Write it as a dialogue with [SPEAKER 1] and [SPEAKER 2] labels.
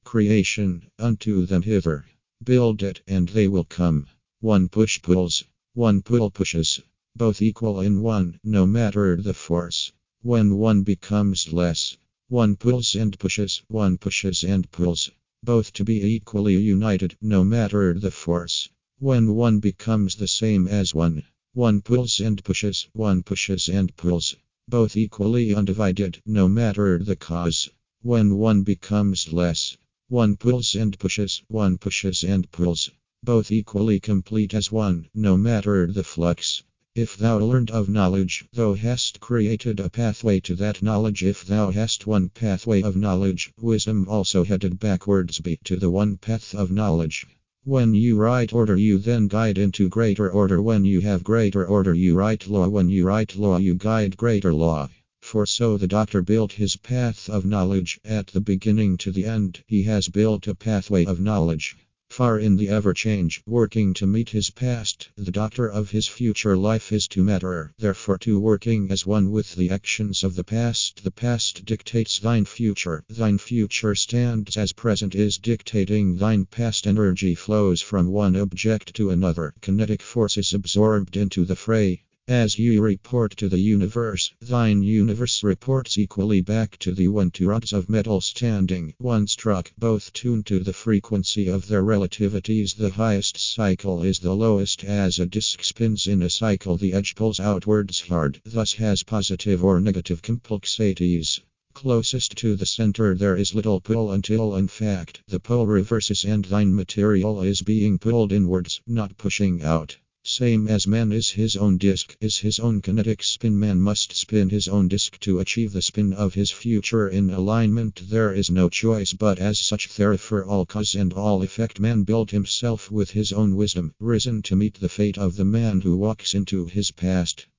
[SPEAKER 1] creation, unto them hither. Build it, and they will come. One push pulls, one pull pushes. Both equal in one, no matter the force. When one becomes less, one pulls and pushes, one pushes and pulls. Both to be equally united, no matter the force. When one becomes the same as one pulls and pushes, one pushes and pulls. Both equally undivided, no matter the cause. When one becomes less, one pulls and pushes, one pushes and pulls. Both equally complete as one, no matter the flux. If thou learned of knowledge, thou hast created a pathway to that knowledge. If thou hast one pathway of knowledge, wisdom also headed backwards be to the one path of knowledge. When you write order, you then guide into greater order. When you have greater order, you write law. When you write law, you guide greater law. For so the doctor built his path of knowledge. At the beginning to the end, he has built a pathway of knowledge. Far in the ever change, working to meet his past, the doctor of his future life is to matter. Therefore, to working as one with the actions of the past dictates thine future stands as present is dictating thine past. Energy flows from one object to another, kinetic force is absorbed into the fray. As you report to the universe, thine universe reports equally back to thee. When two rods of metal standing, one struck, both tuned to the frequency of their relativities, the highest cycle is the lowest. As a disc spins in a cycle, the edge pulls outwards hard, thus has positive or negative complexities. Closest to the center there is little pull until in fact the pole reverses and thine material is being pulled inwards, not pushing out. Same as man is his own disk, is his own kinetic spin. Man must spin his own disk to achieve the spin of his future in alignment. There is no choice but as such. Therefore all cause and all effect man built himself with his own wisdom, risen to meet the fate of the man who walks into his past.